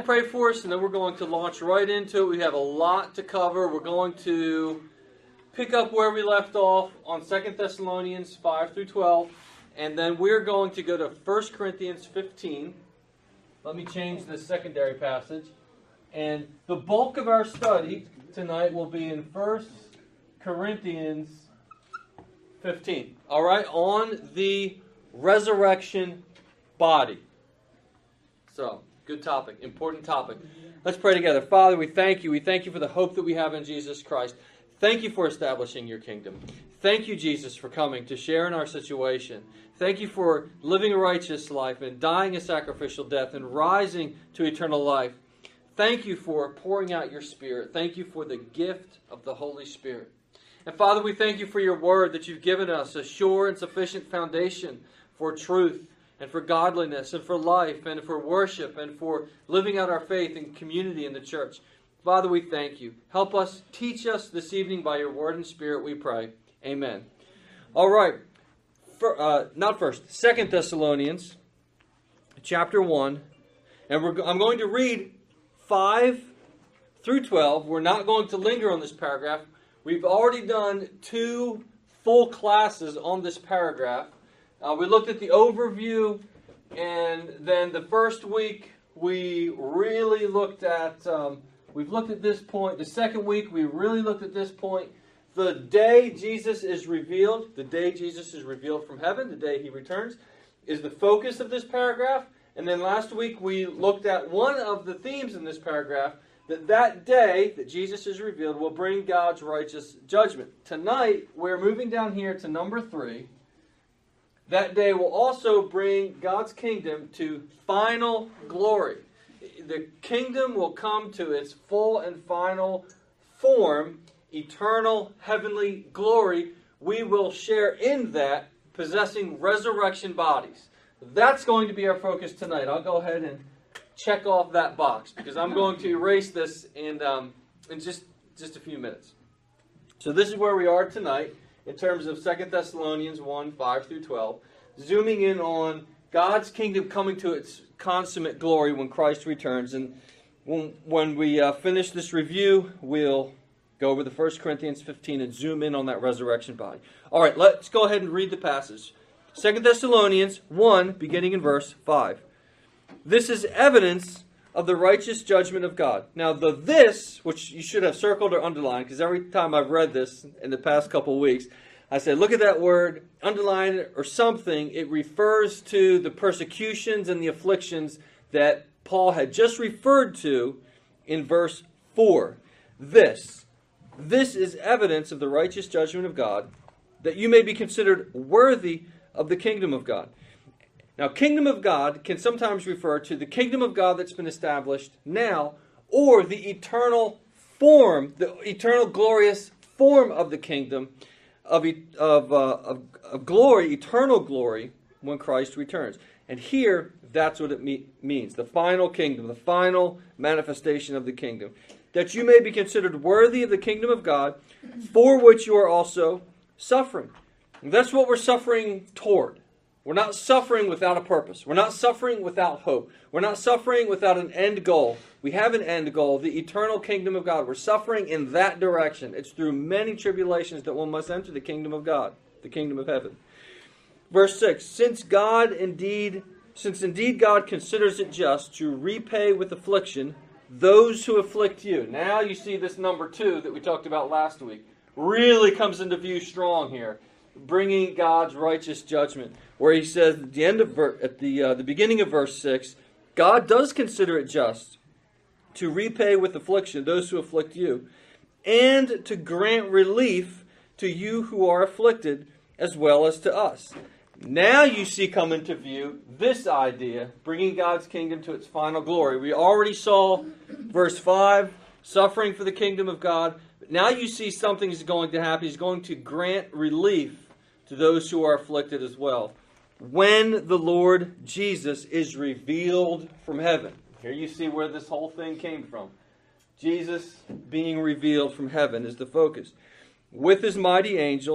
pray for us, and then we're going to launch right into it. We have a lot to cover. We're going to pick up where we left off on 2 Thessalonians 5 through 12, and then we're going to go to 1 Corinthians 15. Let me change this secondary passage. And the bulk of our study tonight will be in 1 Corinthians 15. All right, on the resurrection body. So, good topic, important topic. Let's pray together. Father, we thank you. We thank you for the hope that we have in Jesus Christ. Thank you for establishing your kingdom. Thank you, Jesus, for coming to share in our situation. Thank you for living a righteous life and dying a sacrificial death and rising to eternal life. Thank you for pouring out your Spirit. Thank you for the gift of the Holy Spirit. And Father, we thank you for your word that you've given us, a sure and sufficient foundation for truth and for godliness and for life and for worship and for living out our faith in community in the church. Father, we thank you. Help us, teach us this evening by your word and Spirit, we pray. Amen. All right. Not first. 2 Thessalonians chapter 1. And I'm going to read 5 through 12. We're not going to linger on this paragraph. We've already done 2 full classes on this paragraph. We looked at the overview, and then the first week we really looked at, we've looked at this point. The second week we really looked at this point. The day Jesus is revealed, from heaven, the day he returns, is the focus of this paragraph. And then last week we looked at one of the themes in this paragraph, that day that Jesus is revealed will bring God's righteous judgment. Tonight we're moving down here to number 3. That day will also bring God's kingdom to final glory. The kingdom will come to its full and final form, eternal heavenly glory. We will share in that, possessing resurrection bodies. That's going to be our focus tonight. I'll go ahead and check off that box because I'm going to erase this in just a few minutes. So this is where we are tonight in terms of 2 Thessalonians 1, 5 through 12, zooming in on God's kingdom coming to its consummate glory when Christ returns. And when we finish this review, we'll go over the 1 Corinthians 15 and zoom in on that resurrection body. All right, let's go ahead and read the passage. 2 Thessalonians 1, beginning in verse 5. This is evidence of the righteous judgment of God. Now, the this, which you should have circled or underlined, because every time I've read this in the past couple of weeks, I said, look at that word, underline it or something. It refers to the persecutions and the afflictions that Paul had just referred to in verse 4. This is evidence of the righteous judgment of God, that you may be considered worthy of the kingdom of God. Now, kingdom of God can sometimes refer to the kingdom of God that's been established now, or the eternal form, the eternal glorious form of the kingdom of glory, eternal glory, when Christ returns. And here, that's what it means. The final kingdom, the final manifestation of the kingdom. That you may be considered worthy of the kingdom of God, for which you are also suffering. And that's what we're suffering toward. We're not suffering without a purpose. We're not suffering without hope. We're not suffering without an end goal. We have an end goal, the eternal kingdom of God. We're suffering in that direction. It's through many tribulations that one must enter the kingdom of God, the kingdom of heaven. Verse 6, Since indeed God considers it just to repay with affliction those who afflict you. Now you see this number 2 that we talked about last week. Really comes into view strong here. Bringing God's righteous judgment, where he says at the beginning of verse 6, God does consider it just to repay with affliction those who afflict you, and to grant relief to you who are afflicted, as well as to us. Now you see come into view this idea, bringing God's kingdom to its final glory. We already saw verse 5, suffering for the kingdom of God. But now you see something is going to happen. He's going to grant relief to those who are afflicted as well, when the Lord Jesus is revealed from heaven. Here you see where this whole thing came from. Jesus being revealed from heaven is the focus. With his mighty angels,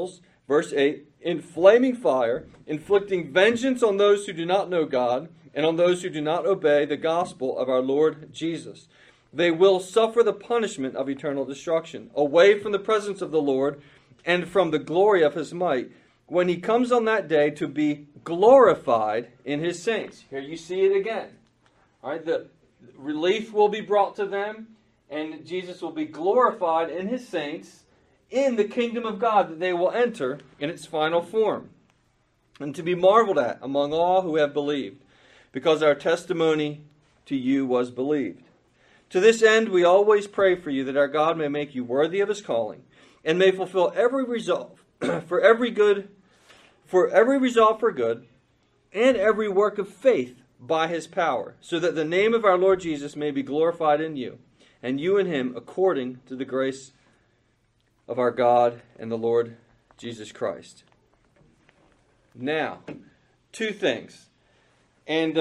Verse 8, in flaming fire, inflicting vengeance on those who do not know God and on those who do not obey the gospel of our Lord Jesus. They will suffer the punishment of eternal destruction, away from the presence of the Lord and from the glory of his might, when he comes on that day to be glorified in his saints. Here you see it again. All right, the relief will be brought to them, and Jesus will be glorified in his saints in the kingdom of God that they will enter in its final form, and to be marveled at among all who have believed, because our testimony to you was believed. To this end we always pray for you, that our God may make you worthy of his calling, and may fulfill every resolve for every resolve for good, and every work of faith by his power, so that the name of our Lord Jesus may be glorified in you, and you in him, according to the grace of our God and the Lord Jesus Christ. Now, two things. And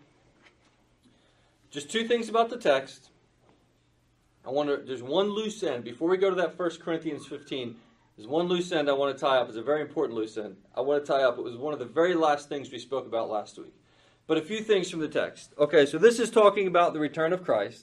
just two things about the text. There's one loose end. Before we go to that 1 Corinthians 15, there's one loose end I want to tie up. It's a very important loose end. I want to tie up. It was one of the very last things we spoke about last week. But a few things from the text. Okay, so this is talking about the return of Christ.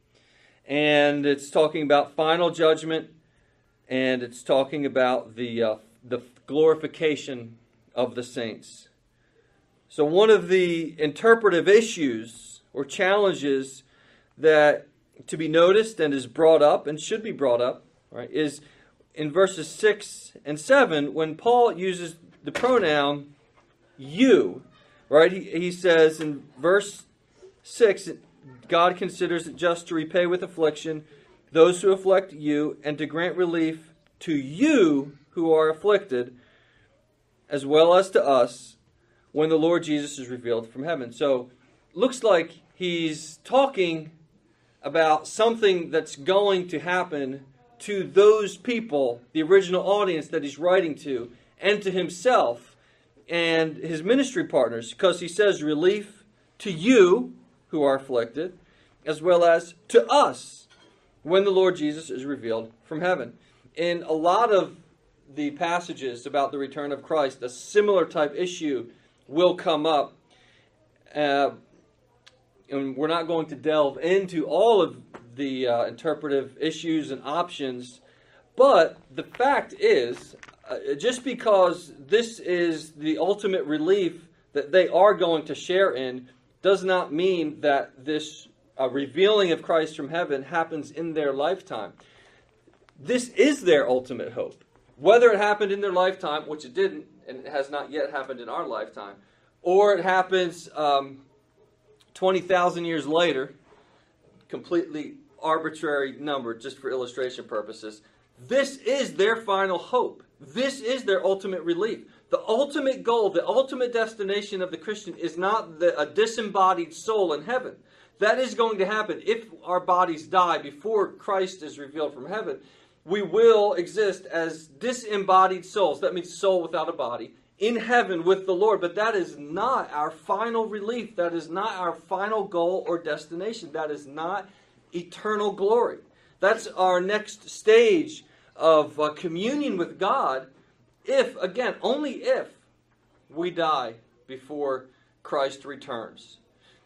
And it's talking about final judgment. And it's talking about the glorification of the saints. So one of the interpretive issues or challenges that to be noticed and is brought up and should be brought up, right, is in verses 6 and 7 when Paul uses the pronoun you. Right? He says in verse 6, God considers it just to repay with affliction those who afflict you, and to grant relief to you who are afflicted, as well as to us, when the Lord Jesus is revealed from heaven. So, looks like he's talking about something that's going to happen to those people, the original audience that he's writing to, and to himself and his ministry partners, because he says relief to you who are afflicted, as well as to us, when the Lord Jesus is revealed from heaven. In a lot of the passages about the return of Christ, a similar type issue will come up. And we're not going to delve into all of the interpretive issues and options. But the fact is, just because this is the ultimate relief that they are going to share in, does not mean that this revealing of Christ from heaven happens in their lifetime. This is their ultimate hope. Whether it happened in their lifetime, which it didn't, and it has not yet happened in our lifetime, or it happens 20,000 years later, completely arbitrary number just for illustration purposes, this is their final hope. This is their ultimate relief. The ultimate goal, the ultimate destination of the Christian is not a disembodied soul in heaven. That is going to happen if our bodies die before Christ is revealed from heaven. We will exist as disembodied souls. That means soul without a body in heaven with the Lord. But that is not our final relief. That is not our final goal or destination. That is not eternal glory. That's our next stage of communion with God, if, again, only if we die before Christ returns.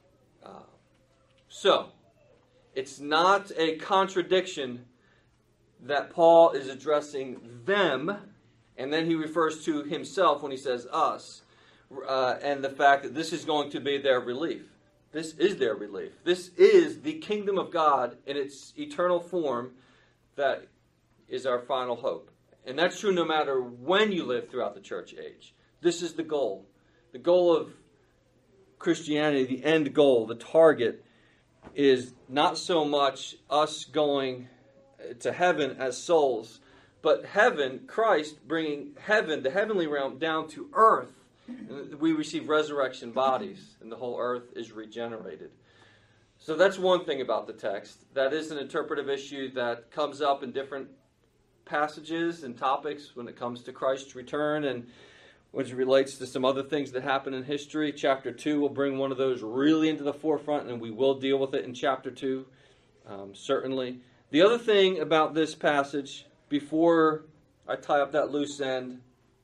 So, it's not a contradiction that Paul is addressing them, and then he refers to himself when he says us, and the fact that this is going to be their relief. This is their relief. This is the kingdom of God in its eternal form that is our final hope. And that's true no matter when you live throughout the church age. This is the goal. The goal of Christianity, the end goal, the target, is not so much us going to heaven as souls, but heaven, Christ bringing heaven, the heavenly realm, down to earth. And we receive resurrection bodies, and the whole earth is regenerated. So that's one thing about the text. That is an interpretive issue that comes up in different passages and topics when it comes to Christ's return, and which relates to some other things that happen in history. Chapter 2 will bring one of those really into the forefront, and we will deal with it in chapter 2, certainly. The other thing about this passage, before I tie up that loose end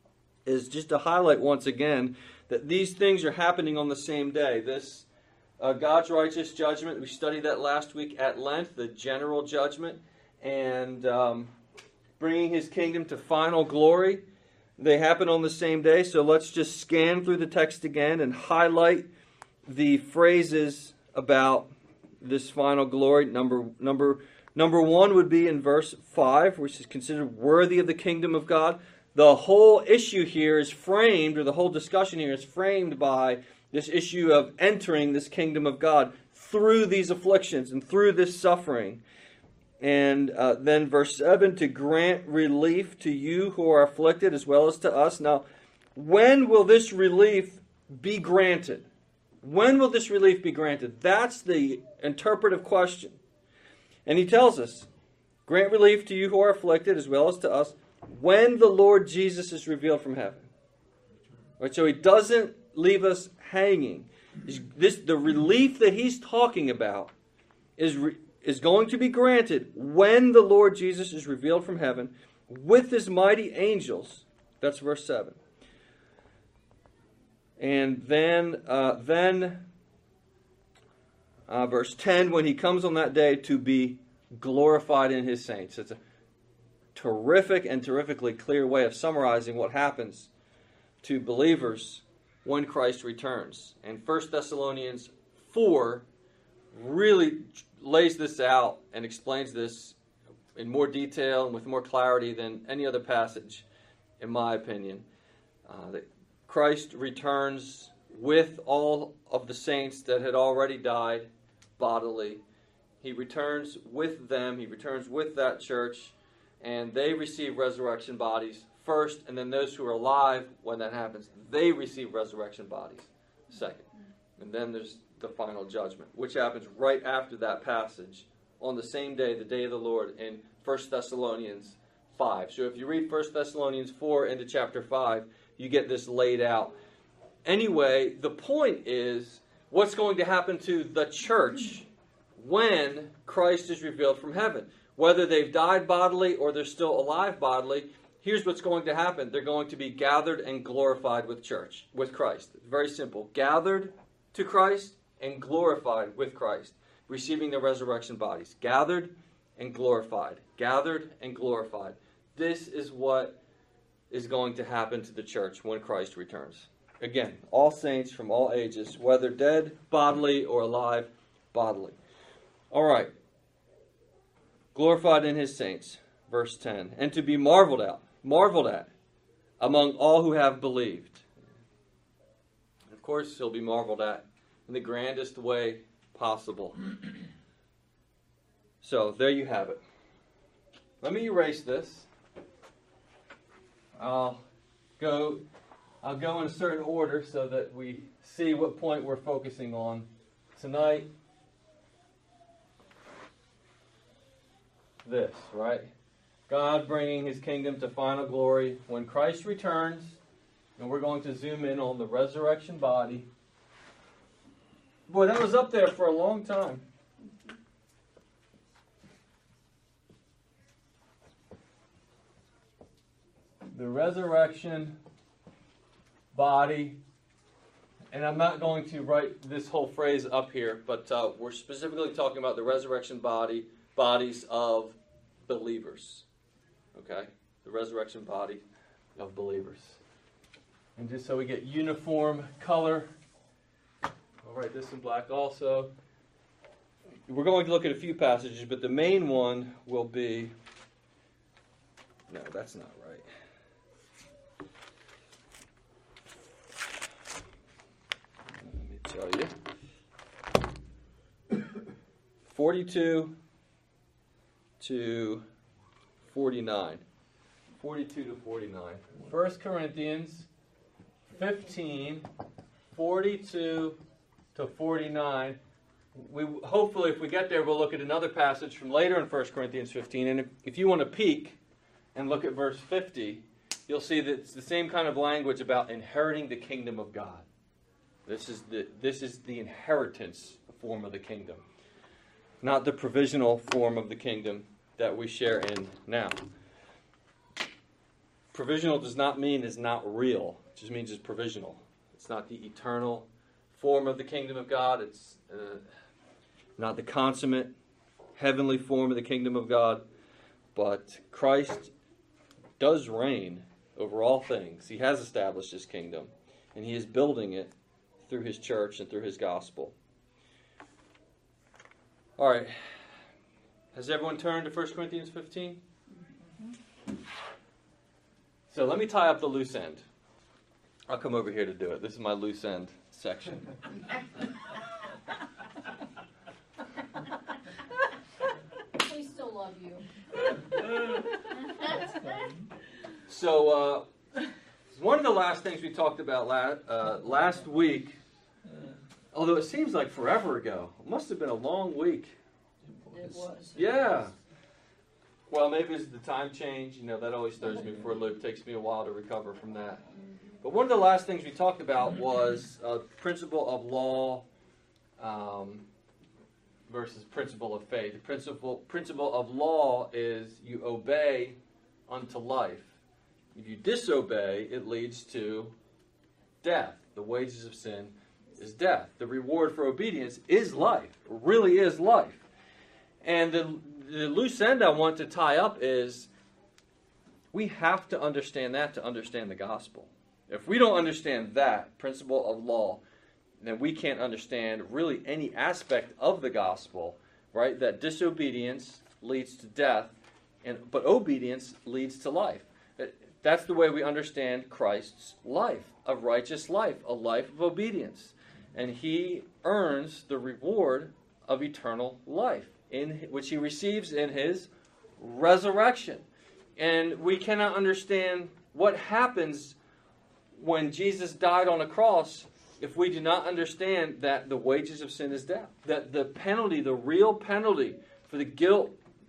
is just to highlight once again that these things are happening on the same day. This God's righteous judgment, we studied that last week at length, the general judgment, and bringing his kingdom to final glory. They happen on the same day, so let's just scan through the text again and highlight the phrases about this final glory. Number one would be in verse 5, which is considered worthy of the kingdom of God. The whole issue here is framed, or the whole discussion here is framed by this issue of entering this kingdom of God through these afflictions and through this suffering. And then verse 7, to grant relief to you who are afflicted as well as to us. Now, when will this relief be granted? When will this relief be granted? That's the interpretive question. And he tells us, grant relief to you who are afflicted as well as to us when the Lord Jesus is revealed from heaven. Right, so he doesn't leave us hanging. The relief that he's talking about is going to be granted when the Lord Jesus is revealed from heaven with his mighty angels. That's verse 7. And then verse 10, when he comes on that day to be glorified in his saints. It's a terrific and terrifically clear way of summarizing what happens to believers when Christ returns. And 1 Thessalonians 4 really lays this out and explains this in more detail and with more clarity than any other passage, in my opinion. That Christ returns with all of the saints that had already died bodily. He returns with them. He returns with that church, and they receive resurrection bodies first, and then those who are alive when that happens, they receive resurrection bodies second. And then there's the final judgment, which happens right after that passage on the same day, the day of the Lord, in 1 Thessalonians 5. So if you read 1 Thessalonians 4 into chapter 5, you get this laid out. Anyway, the point is what's going to happen to the church when Christ is revealed from heaven. Whether they've died bodily or they're still alive bodily, here's what's going to happen. They're going to be gathered and glorified with Christ. Very simple. Gathered to Christ and glorified with Christ, receiving their resurrection bodies. Gathered and glorified. Gathered and glorified. This is what is going to happen to the church when Christ returns. Again, all saints from all ages, whether dead bodily or alive bodily. All right. Glorified in his saints, verse 10. And to be marveled at among all who have believed. Of course, he'll be marveled at in the grandest way possible. So, there you have it. Let me erase this. I'll go in a certain order so that we see what point we're focusing on tonight. This, right? God bringing his kingdom to final glory when Christ returns, and we're going to zoom in on the resurrection body. Boy, that was up there for a long time. The resurrection body, and I'm not going to write this whole phrase up here, but we're specifically talking about the resurrection bodies of believers. Okay? The resurrection body of believers. And just so we get uniform color, I'll write this in black also. We're going to look at a few passages, but the main one will be... No, that's not right. Let me tell you. 42 to 49. 42 to 49. 1 Corinthians 15, 42 to 49. Hopefully, if we get there, we'll look at another passage from later in 1 Corinthians 15. And if you want to peek and look at verse 50, you'll see that it's the same kind of language about inheriting the kingdom of God. This is the inheritance form of the kingdom, not the provisional form of the kingdom that we share in now. Provisional does not mean it's not real. It just means it's provisional. It's not the eternal form of the kingdom of God. It's not the consummate heavenly form of the kingdom of God. But Christ does reign over all things. He has established his kingdom, and he is building it through his church and through his gospel. All right. Has everyone turned to 1 Corinthians 15? So let me tie up the loose end. I'll come over here to do it. This is my loose end section. We still love you. So one of the last things we talked about last week, although it seems like forever ago, it must have been a long week. It was. Yeah. Well, maybe it's the time change. You know, that always throws me for a loop. It takes me a while to recover from that. But one of the last things we talked about was principle of law versus principle of faith. The principle of law is you obey unto life. If you disobey, it leads to death. The wages of sin is death. The reward for obedience is life. It really is life. And the loose end I want to tie up is we have to understand that to understand the gospel. If we don't understand that principle of law, then we can't understand really any aspect of the gospel, right? That disobedience leads to death, but obedience leads to life. That's the way we understand Christ's life, a righteous life, a life of obedience. And he earns the reward of eternal life, which he receives in his resurrection. And we cannot understand what happens when Jesus died on a cross if we do not understand that the wages of sin is death. That the penalty, the real penalty for the guilt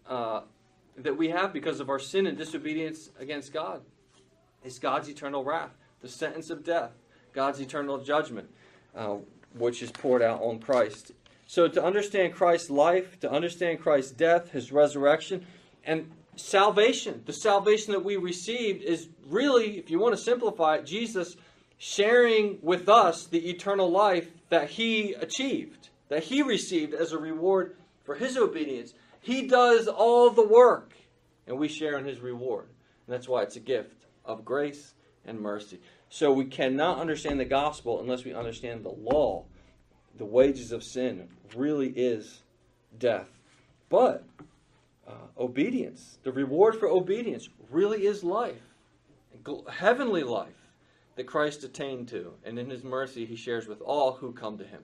that we have because of our sin and disobedience against God is God's eternal wrath, the sentence of death, God's eternal judgment, which is poured out on Christ. So to understand Christ's life, to understand Christ's death, his resurrection, and salvation, the salvation that we received is really, if you want to simplify it, Jesus sharing with us the eternal life that he achieved, that he received as a reward for his obedience. He does all the work, and we share in his reward. And that's why it's a gift of grace and mercy. So we cannot understand the gospel unless we understand the law. The wages of sin really is death. But obedience, the reward for obedience really is life, heavenly life that Christ attained to. And in his mercy, he shares with all who come to him.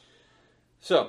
So,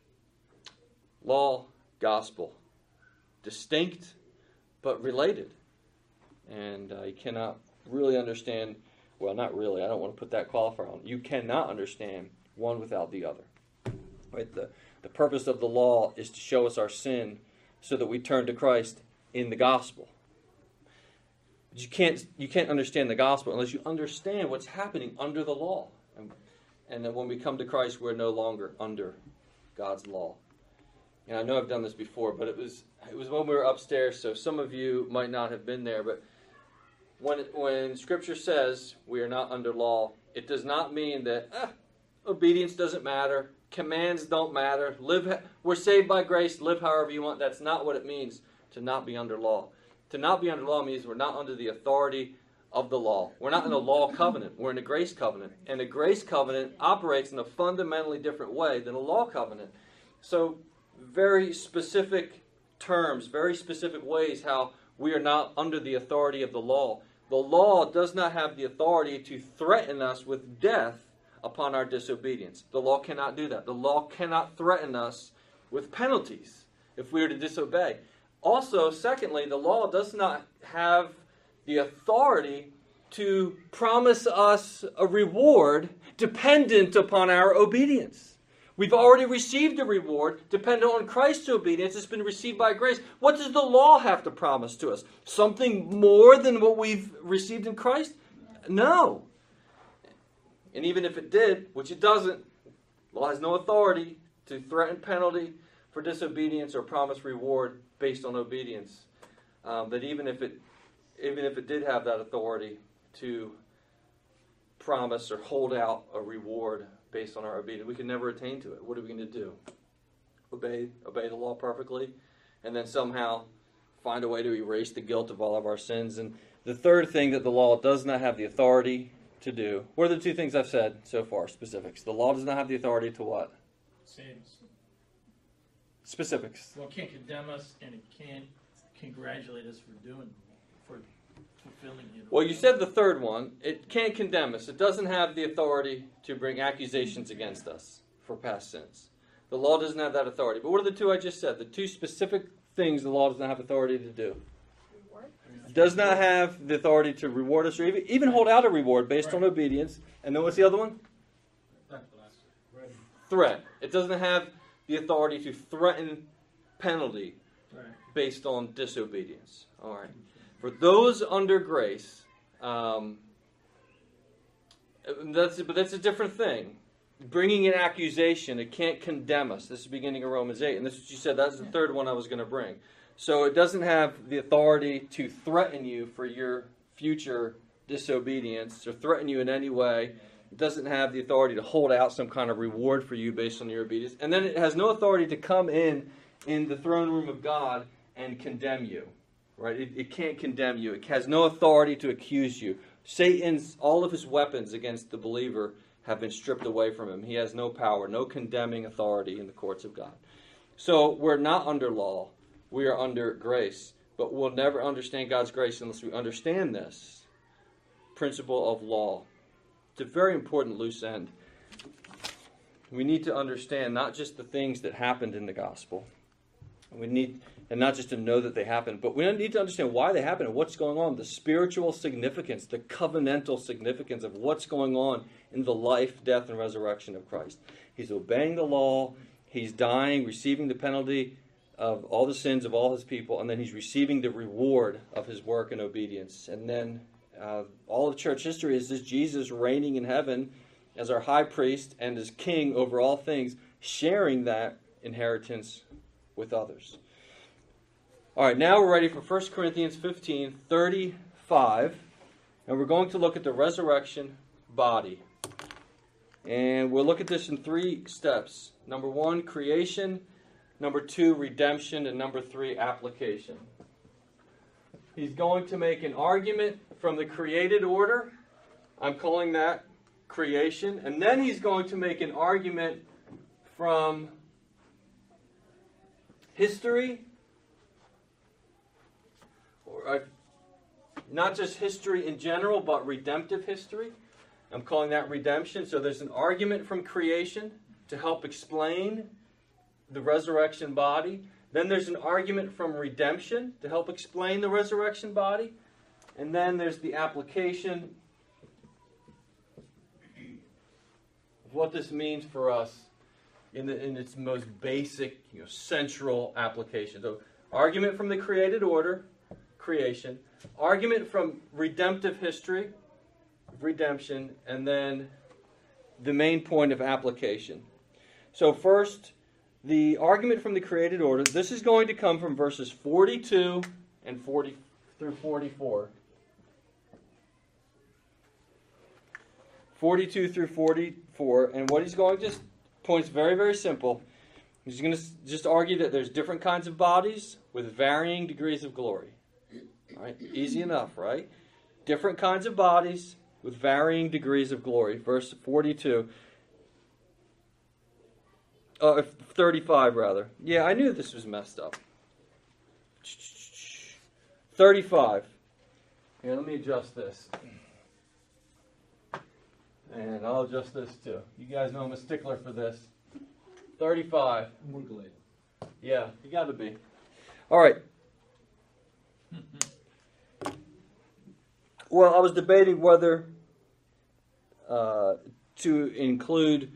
law, gospel, distinct but related. And you cannot really understand, well, not really, I don't want to put that qualifier on. You cannot understand one without the other. Right? The purpose of the law is to show us our sin so that we turn to Christ in the gospel. But you can't understand the gospel unless you understand what's happening under the law. And then when we come to Christ, we're no longer under God's law. And I know I've done this before, but it was when we were upstairs, so some of you might not have been there, but when Scripture says we are not under law, it does not mean that obedience doesn't matter, commands don't matter, we're saved by grace, live however you want. That's not what it means to not be under law. To not be under law means we're not under the authority of the law. We're not in a law covenant. We're in a grace covenant. And a grace covenant operates in a fundamentally different way than a law covenant. So very specific terms, very specific ways how we are not under the authority of the law. The law does not have the authority to threaten us with death upon our disobedience. The law cannot do that. The law cannot threaten us with penalties if we are to disobey. Also, secondly, the law does not have the authority to promise us a reward dependent upon our obedience. We've already received a reward dependent on Christ's obedience. It's been received by grace. What does the law have to promise to us? Something more than what we've received in Christ? No. And even if it did, which it doesn't, the law has no authority to threaten penalty for disobedience or promise reward based on obedience. That even if it even if it did have that authority to promise or hold out a reward based on our obedience, we could never attain to it. What are we going to do? Obey the law perfectly, and then somehow find a way to erase the guilt of all of our sins. And the third thing that the law does not have the authority to do. What are the two things I've said so far? Specifics. The law does not have the authority to what? Saves. Specifics. Well, it can't condemn us, and it can't congratulate us for fulfilling it. Well, you said the third one. It can't condemn us. It doesn't have the authority to bring accusations against us for past sins. The law doesn't have that authority. But what are the two I just said? The two specific things the law does not have authority to do. It does not have the authority to reward us or even hold out a reward based on obedience. And then what's the other one? Threat. It doesn't have the authority to threaten penalty based on disobedience. All right. For those under grace, that's a different thing. Bringing an accusation, it can't condemn us. This is beginning of Romans 8. And this is what you said, that's the third one I was going to bring. So it doesn't have the authority to threaten you for your future disobedience or threaten you in any way. It doesn't have the authority to hold out some kind of reward for you based on your obedience. And then it has no authority to come in the throne room of God and condemn you. Right? It can't condemn you. It has no authority to accuse you. All of his weapons against the believer have been stripped away from him. He has no power, no condemning authority in the courts of God. So we're not under law. We are under grace. But we'll never understand God's grace unless we understand this principle of law. It's a very important loose end. We need to understand not just the things that happened in the gospel. And not just to know that they happened, but we need to understand why they happened and what's going on, the spiritual significance, the covenantal significance of what's going on in the life, death, and resurrection of Christ. He's obeying the law, he's dying, receiving the penalty of all the sins of all his people, and then he's receiving the reward of his work and obedience. And then all of church history is this Jesus reigning in heaven as our high priest and as king over all things, sharing that inheritance with others. All right, now we're ready for 1 Corinthians 15:35, and we're going to look at the resurrection body. And we'll look at this in 3 steps. Number 1, creation. Number 2, redemption. And number 3, application. He's going to make an argument from the created order. I'm calling that creation. And then he's going to make an argument from history. Not just history in general, but redemptive history. I'm calling that redemption. So there's an argument from creation to help explain the resurrection body. Then there's an argument from redemption to help explain the resurrection body. And then there's the application of what this means for us in its most basic, central application. So argument from the created order, creation, argument from redemptive history, redemption, and then the main point of application. So first, the argument from the created order. This is going to come from verses 42 and 40 through 44. 42 through 44, and what he's going to point's very, very simple. He's going to just argue that there's different kinds of bodies with varying degrees of glory. All right, easy enough, right? Different kinds of bodies with varying degrees of glory. Verse 42. 35, rather. Yeah, I knew this was messed up. 35. Here, let me adjust this. And I'll adjust this too. You guys know I'm a stickler for this. 35. We're glad. Yeah, you got to be. All right. Well, I was debating whether to include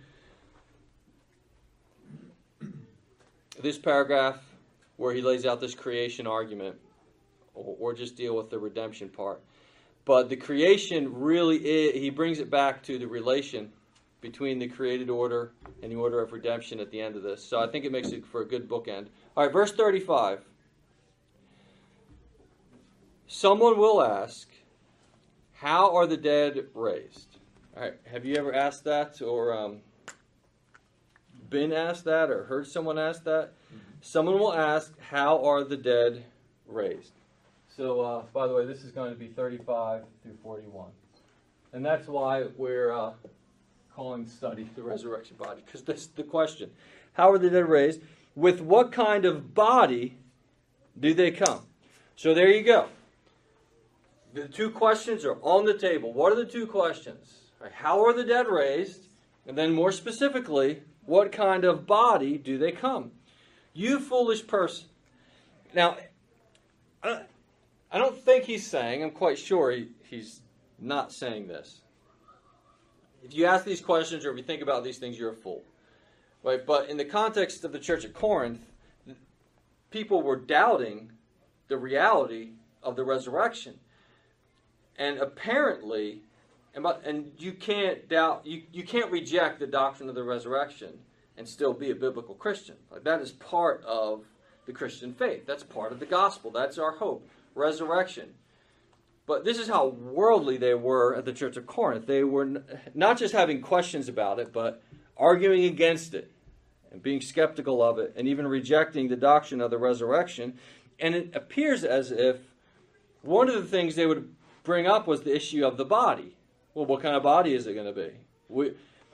this paragraph where he lays out this creation argument or just deal with the redemption part. But the creation really he brings it back to the relation between the created order and the order of redemption at the end of this. So I think it makes it for a good bookend. All right, verse 35. someone will ask, how are the dead raised? All right, have you ever asked that or been asked that or heard someone ask that? Someone will ask, how are the dead raised? So, by the way, this is going to be 35 through 41. And that's why we're calling the study the resurrection body, because this is the question. How are the dead raised? With what kind of body do they come? So there you go. The two questions are on the table. What are the two questions? Right, how are the dead raised? And then more specifically, what kind of body do they come? You foolish person. Now, I don't think he's saying, I'm quite sure he's not saying this. If you ask these questions or if you think about these things, you're a fool. Right? But in the context of the church at Corinth, people were doubting the reality of the resurrection. And apparently, and you can't doubt, you can't reject the doctrine of the resurrection and still be a biblical Christian. Like, that is part of the Christian faith. That's part of the gospel. That's our hope. Resurrection. But this is how worldly they were at the church of Corinth. They were not just having questions about it, but arguing against it and being skeptical of it and even rejecting the doctrine of the resurrection. And it appears as if one of the things they would bring up was the issue of the body. Well, what kind of body is it going to be?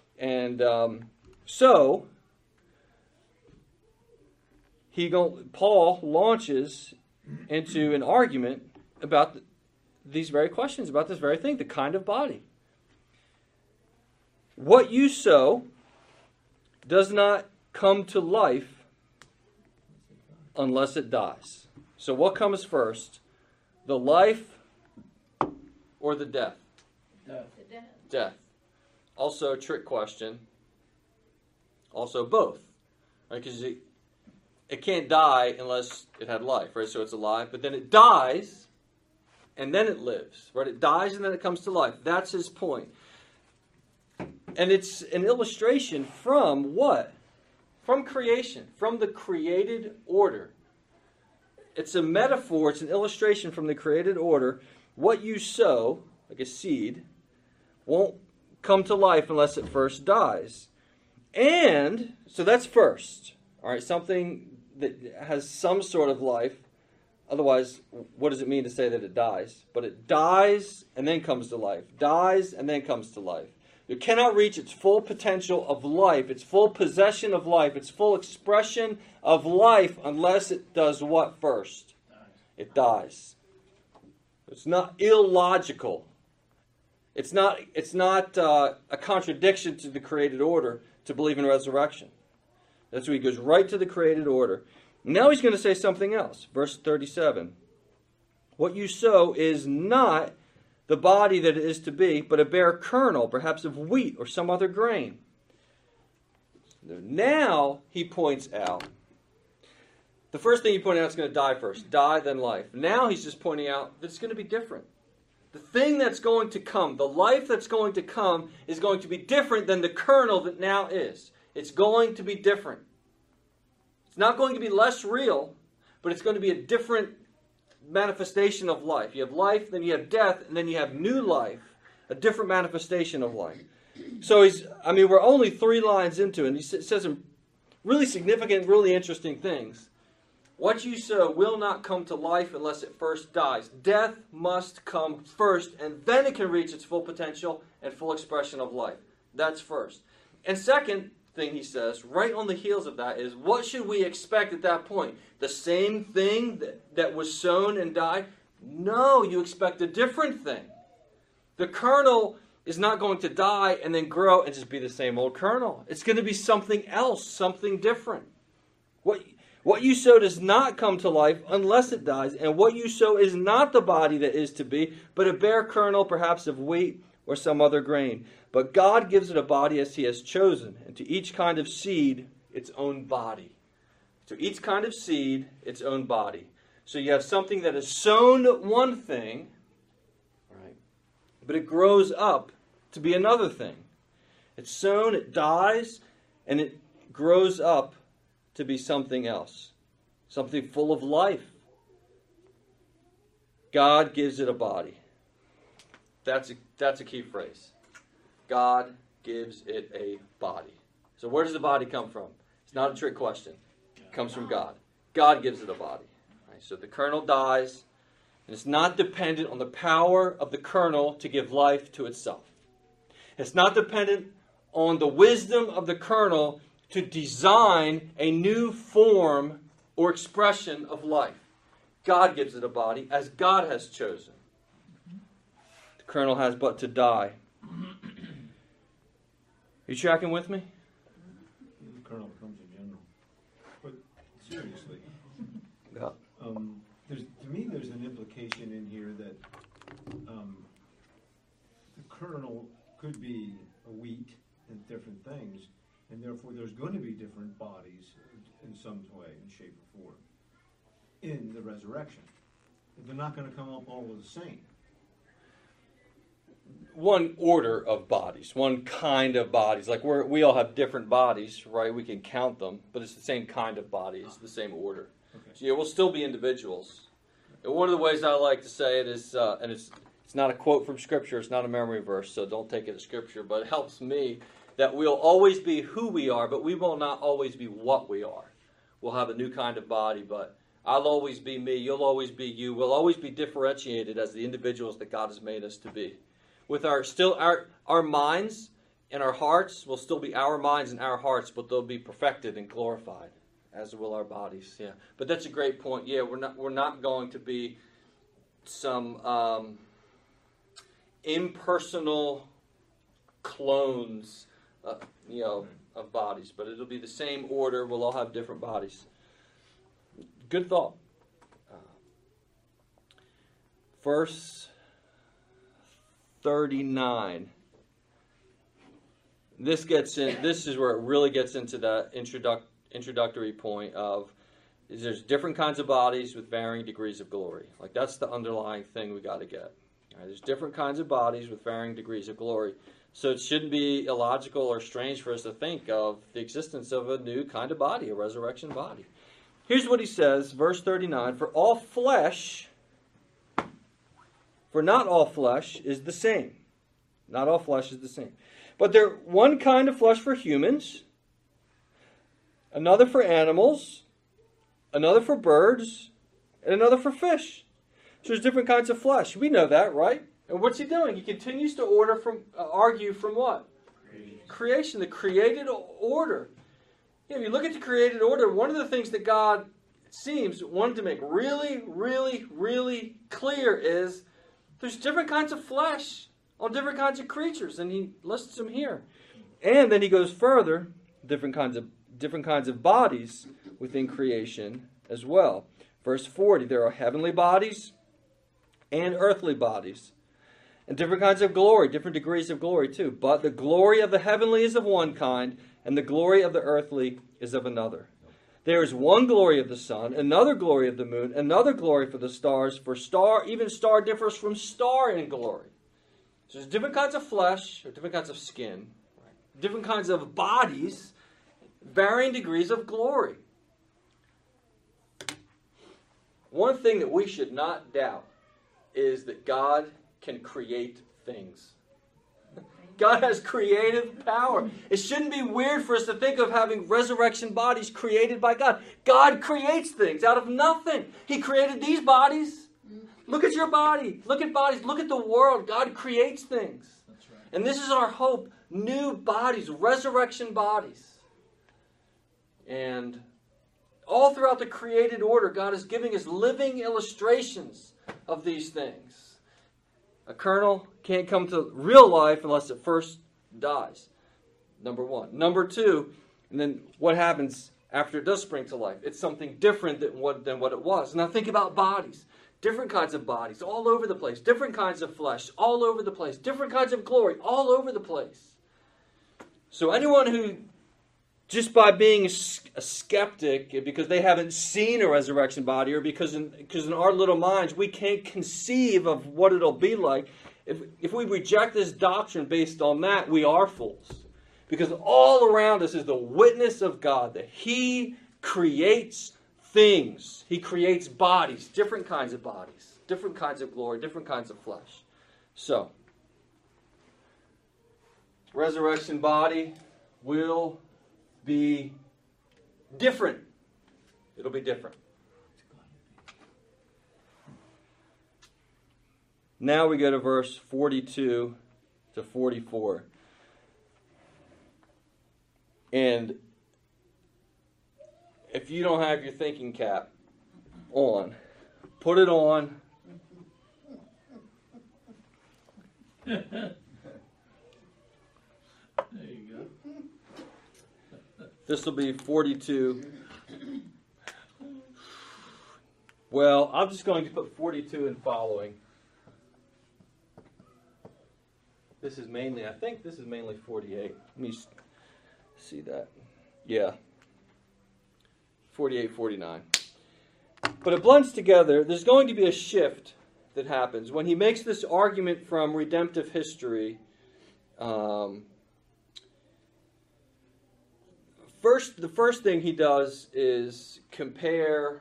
So Paul launches into an argument about these very questions, about this very thing, the kind of body. What you sow does not come to life unless it dies. So what comes first? The life or the death? Death. Death. Also a trick question. Also both. Right? Because it can't die unless it had life, right? So it's alive, but then it dies and then it lives, right? It dies and then it comes to life. That's his point. And it's an illustration from what? From creation, from the created order. It's a metaphor, it's an illustration from the created order. What you sow, like a seed, won't come to life unless it first dies. And, so that's first. All right, something that has some sort of life. Otherwise, what does it mean to say that it dies? But it dies and then comes to life. Dies and then comes to life. It cannot reach its full potential of life, its full possession of life, its full expression of life unless it does what first? It dies. It's not illogical. It's not a contradiction to the created order to believe in resurrection. That's why he goes right to the created order. Now he's going to say something else. Verse 37. What you sow is not the body that it is to be, but a bare kernel, perhaps of wheat or some other grain. Now he points out, the first thing he pointed out is going to die first. Die, then life. Now he's just pointing out that it's going to be different. The thing that's going to come, the life that's going to come, is going to be different than the kernel that now is. It's going to be different. It's not going to be less real, but it's going to be a different manifestation of life. You have life, then you have death, and then you have new life, a different manifestation of life. So we're only 3 lines into it, and he says some really significant, really interesting things. What you sow will not come to life unless it first dies. Death must come first, and then it can reach its full potential and full expression of life. That's first. And second thing he says, right on the heels of that, is what should we expect at that point? The same thing that was sown and died? No, you expect a different thing. The kernel is not going to die and then grow and just be the same old kernel. It's going to be something else, something different. What you sow does not come to life unless it dies, and what you sow is not the body that is to be, but a bare kernel, perhaps of wheat or some other grain. But God gives it a body as he has chosen, and to each kind of seed, its own body. To each kind of seed, its own body. So you have something that is sown one thing, right, but it grows up to be another thing. It's sown, it dies, and it grows up to be something else. Something full of life. God gives it a body. That's a key phrase. God gives it a body. So where does the body come from? It's not a trick question. It comes from God. God gives it a body. Right, so the kernel dies, and it's not dependent on the power of the kernel to give life to itself. It's not dependent on the wisdom of the kernel to design a new form or expression of life. God gives it a body as God has chosen. The kernel has but to die. Are you tracking with me? The kernel becomes a general. But seriously, Yeah. to me there's an implication in here that the kernel could be a wheat and different things, and therefore there's going to be different bodies in some way, in shape or form, in the resurrection. They're not going to come up all the same. One order of bodies, one kind of bodies. Like we all have different bodies, right? We can count them, but it's the same kind of body. It's the same order. Okay. So yeah, we'll still be individuals. And one of the ways I like to say it is, and it's not a quote from Scripture, it's not a memory verse, so don't take it as Scripture, but it helps me that we'll always be who we are, but we will not always be what we are. We'll have a new kind of body, but I'll always be me, you'll always be you. We'll always be differentiated as the individuals that God has made us to be. With our minds and our hearts will still be our minds and our hearts, but they'll be perfected and glorified, as will our bodies. Yeah, but that's a great point. Yeah, we're not going to be some impersonal clones, of bodies, but it'll be the same order. We'll all have different bodies. Good thought. Verse 39. This is where it really gets into that introductory point of there's different kinds of bodies with varying degrees of glory. Like that's the underlying thing we got to get. All right, there's different kinds of bodies with varying degrees of glory. So it shouldn't be illogical or strange for us to think of the existence of a new kind of body, a resurrection body. Here's what he says, verse 39, For not all flesh is the same. Not all flesh is the same. But there's one kind of flesh for humans, another for animals, another for birds, and another for fish. So there's different kinds of flesh. We know that, right? And what's he doing? He continues to argue from what? Creation, the created order. If you look at the created order, one of the things that God seems wanted to make really, really, really clear is there's different kinds of flesh on different kinds of creatures, and he lists them here. And then he goes further, different kinds of bodies within creation as well. Verse 40, there are heavenly bodies and earthly bodies, and different kinds of glory, different degrees of glory too. But the glory of the heavenly is of one kind, and the glory of the earthly is of another. There is one glory of the sun, another glory of the moon, another glory for the stars, for even star differs from star in glory. So there's different kinds of flesh, or different kinds of skin, different kinds of bodies, varying degrees of glory. One thing that we should not doubt is that God can create things. God has creative power. It shouldn't be weird for us to think of having resurrection bodies created by God. God creates things out of nothing. He created these bodies. Look at your body. Look at bodies. Look at the world. God creates things. That's right. And this is our hope. New bodies, resurrection bodies. And all throughout the created order, God is giving us living illustrations of these things. A kernel can't come to real life unless it first dies. Number one. Number two, and then what happens after it does spring to life? It's something different than what it was. Now think about bodies. Different kinds of bodies all over the place. Different kinds of flesh all over the place. Different kinds of glory all over the place. So anyone who, just by being a skeptic, because they haven't seen a resurrection body, or because in our little minds we can't conceive of what it'll be like, if we reject this doctrine based on that, we are fools. Because all around us is the witness of God that He creates things. He creates bodies, different kinds of bodies. different kinds of glory, different kinds of flesh. So, resurrection body will be different. It'll be different. Now we go to verse 42 to 44. And if you don't have your thinking cap on, put it on. There you go. This will be 42. Well, I'm just going to put 42 and following. This is mainly, I think this is mainly 48. Let me see that. Yeah. 48, 49. But it blends together. There's going to be a shift that happens. When he makes this argument from redemptive history, the first thing he does is compare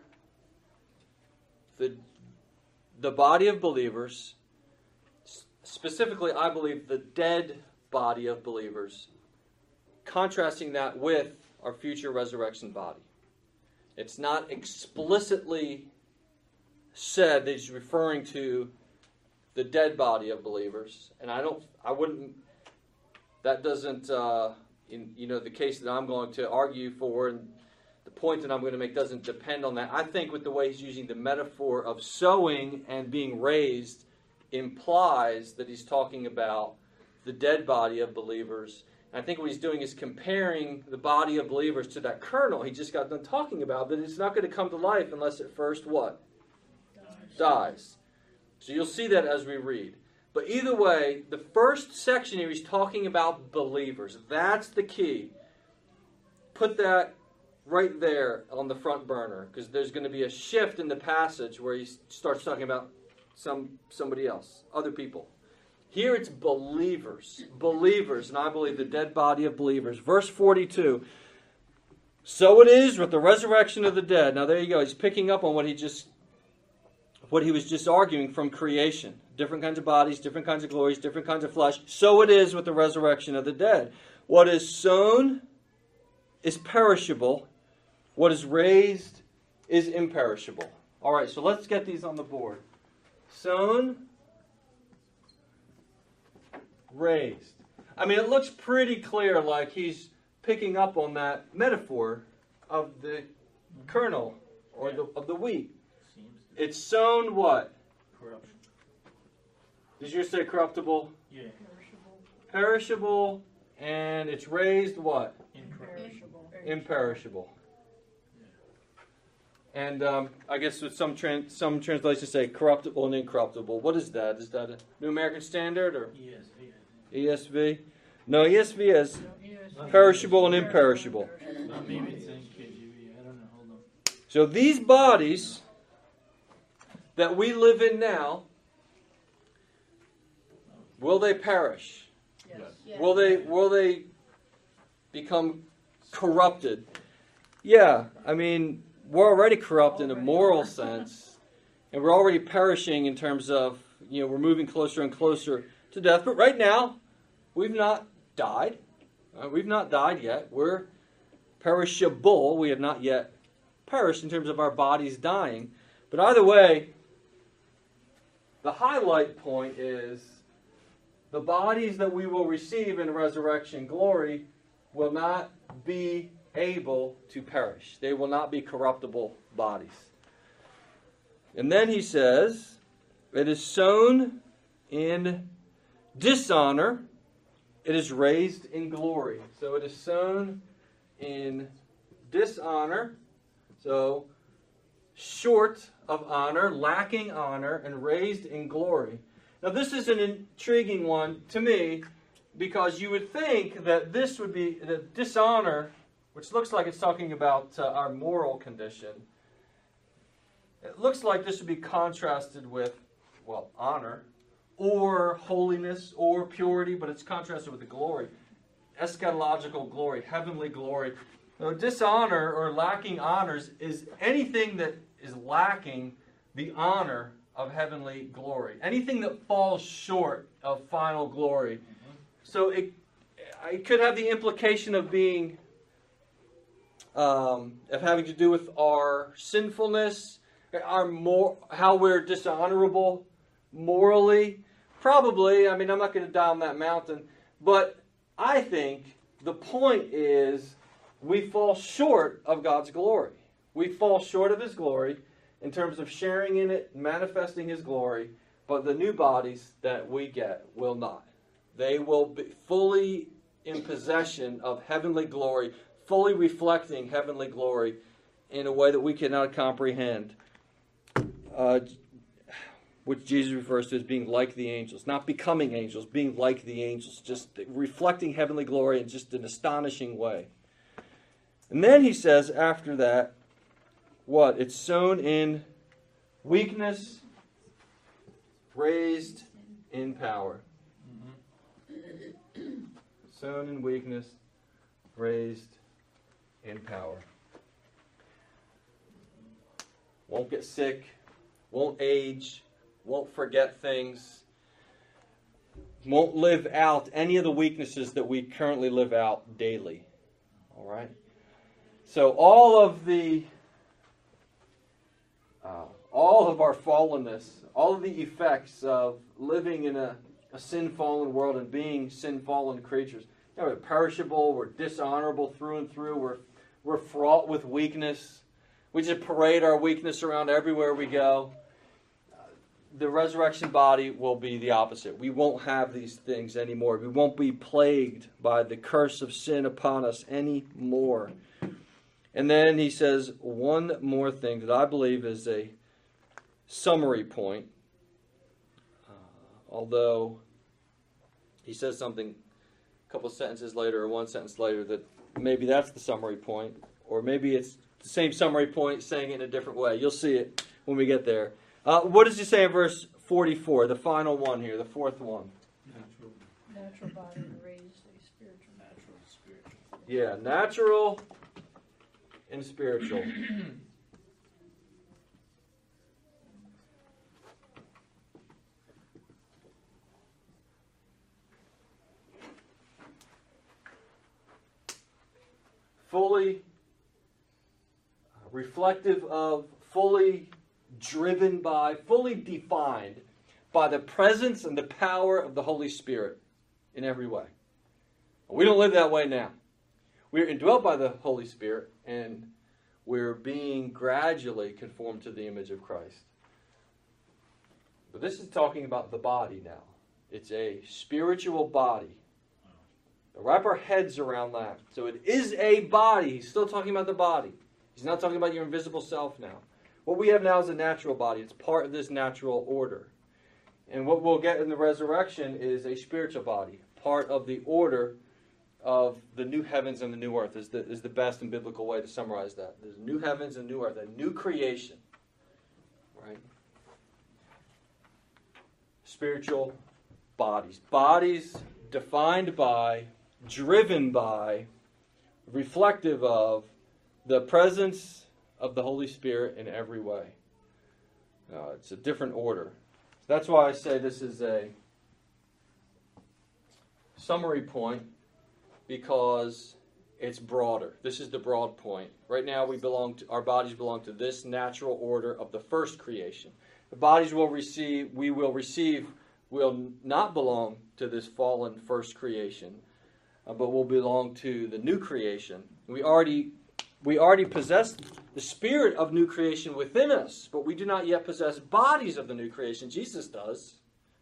the body of believers, specifically, I believe, the dead body of believers, contrasting that with our future resurrection body. It's not explicitly said that he's referring to the dead body of believers, and that doesn't, the case that I'm going to argue for, and the point that I'm going to make doesn't depend on that. I think with the way he's using the metaphor of sowing and being raised implies that he's talking about the dead body of believers. And I think what he's doing is comparing the body of believers to that kernel he just got done talking about, that it's not going to come to life unless it first what? Dies. So you'll see that as we read. But either way, the first section here he's talking about believers. That's the key. Put that right there on the front burner, because there's going to be a shift in the passage where he starts talking about somebody else, other people. Here it's believers, and I believe the dead body of believers. Verse 42, so it is with the resurrection of the dead. Now there you go, he's picking up on what he was just arguing from creation. Different kinds of bodies, different kinds of glories, different kinds of flesh. So it is with the resurrection of the dead. What is sown is perishable. What is raised is imperishable. All right, so let's get these on the board. Sown, raised. I mean, it looks pretty clear like he's picking up on that metaphor of the kernel or of the wheat. It's sown what? Corruption. Did you say corruptible? Yeah. Perishable, and it's raised what? Imperishable. Imperishable. And I guess with some translations say corruptible and incorruptible. What is that? Is that a New American Standard or ESV? No, ESV is perishable and imperishable. Maybe it's in KJV. I don't know. Hold on. So these bodies that we live in now, will they perish? Yes. Yes. Will they become corrupted? Yeah, I mean, we're already corrupt in a moral sense, and we're already perishing in terms of, we're moving closer and closer to death. But right now, we've not died. We've not died yet. We're perishable. We have not yet perished in terms of our bodies dying. But either way, the highlight point is the bodies that we will receive in resurrection glory will not be able to perish. They will not be corruptible bodies. And then he says, it is sown in dishonor, it is raised in glory. So it is sown in dishonor, so short of honor, lacking honor, and raised in glory. Now this is an intriguing one to me, because you would think that this would be the dishonor, which looks like it's talking about our moral condition. It looks like this would be contrasted with, honor, or holiness, or purity, but it's contrasted with the glory. Eschatological glory, heavenly glory. Now, dishonor or lacking honors is anything that is lacking the honor of heavenly glory. Anything that falls short of final glory. So it could have the implication of being, of having to do with our sinfulness, how we're dishonorable morally. Probably. I mean, I'm not going to die on that mountain. But I think the point is we fall short of God's glory. We fall short of His glory in terms of sharing in it, manifesting His glory. But the new bodies that we get will not. They will be fully in possession of heavenly glory, fully reflecting heavenly glory in a way that we cannot comprehend, which Jesus refers to as being like the angels, not becoming angels, being like the angels, just reflecting heavenly glory in just an astonishing way. And then he says after that, what? It's sown in weakness, raised in power. Sown in weakness, raised in power. Won't get sick, won't age, won't forget things, won't live out any of the weaknesses that we currently live out daily. All right? So all of our fallenness, all of the effects of living in a sin-fallen world and being sin-fallen creatures, we're perishable, we're dishonorable through and through, we're fraught with weakness. We just parade our weakness around everywhere we go. The resurrection body will be the opposite. We won't have these things anymore. We won't be plagued by the curse of sin upon us anymore. And then he says one more thing that I believe is a summary point. Although he says something a couple of sentences later or one sentence later that maybe that's the summary point. Or maybe it's the same summary point saying it in a different way. You'll see it when we get there. What does he say in verse 44, the final one here, the fourth one? Natural body raised a spiritual. Natural, spiritual. Yeah, natural and spiritual. Fully reflective of, fully driven by, fully defined by the presence and the power of the Holy Spirit in every way. We don't live that way now. We're indwelt by the Holy Spirit, and we're being gradually conformed to the image of Christ. But this is talking about the body now. It's a spiritual body. Wrap our heads around that. So it is a body. He's still talking about the body. He's not talking about your invisible self now. What we have now is a natural body. It's part of this natural order. And what we'll get in the resurrection is a spiritual body, part of the order of the new heavens and the new earth is the best and biblical way to summarize that. There's new heavens and new earth, a new creation. Right? Spiritual bodies. Bodies defined by, driven by, reflective of the presence of the Holy Spirit in every way. It's a different order. That's why I say this is a summary point, because it's broader. This is the broad point. Right now our bodies belong to this natural order of the first creation. The bodies we will not belong to this fallen first creation, but will belong to the new creation. We already possess the spirit of new creation within us, but we do not yet possess bodies of the new creation. Jesus does.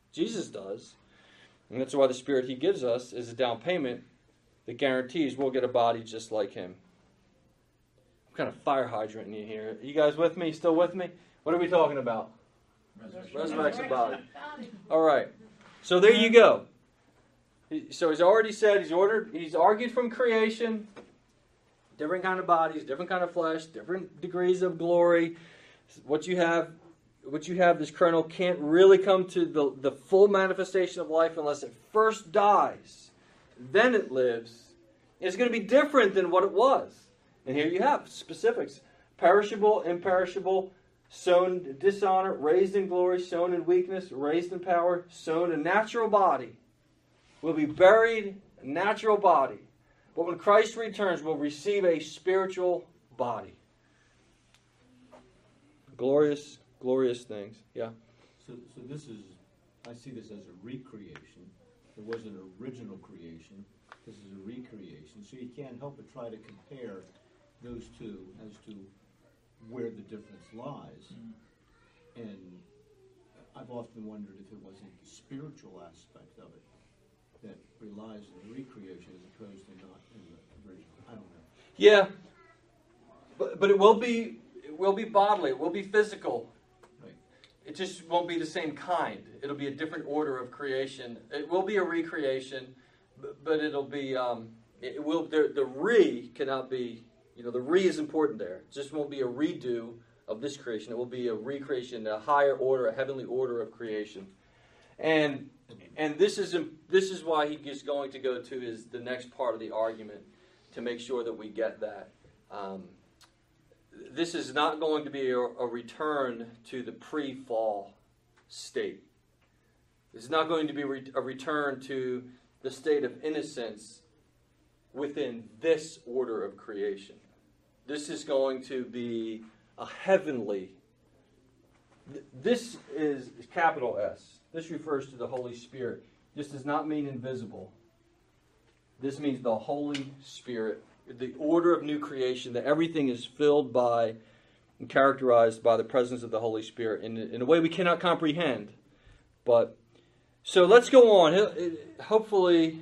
And that's why the Spirit He gives us is a down payment that guarantees we'll get a body just like Him. What kind of fire hydrant in here? You guys with me? Still with me? What are we talking about? Resurrection body. All right. So there you go. So he's already said, he's argued from creation, different kind of bodies, different kind of flesh, different degrees of glory. What you have, this kernel can't really come to the full manifestation of life unless it first dies. Then it lives. It's going to be different than what it was. And here you have specifics. Perishable, imperishable, sown in dishonor, raised in glory, sown in weakness, raised in power, sown a natural body. We'll be buried in a natural body. But when Christ returns, we'll receive a spiritual body. Glorious, glorious things. Yeah. So this is, I see this as a recreation. There was an original creation. This is a recreation. So you can't help but try to compare those two as to where the difference lies. And I've often wondered if it wasn't the spiritual aspect of it that relies on the recreation as opposed to not in the original. I don't know. Yeah. But it will be bodily. It will be physical. Right. It just won't be the same kind. It'll be a different order of creation. It will be a recreation, but it'll be it will. The re cannot be. The re is important there. It just won't be a redo of this creation. It will be a recreation, a higher order, a heavenly order of creation. And this is why he is going to go to the next part of the argument to make sure that we get that. This is not going to be a return to the pre-fall state. It's not going to be a return to the state of innocence within this order of creation. This is going to be a heavenly. This is capital S. This refers to the Holy Spirit. This does not mean invisible. This means the Holy Spirit, the order of new creation, that everything is filled by and characterized by the presence of the Holy Spirit in a way we cannot comprehend. But so let's go on. Hopefully,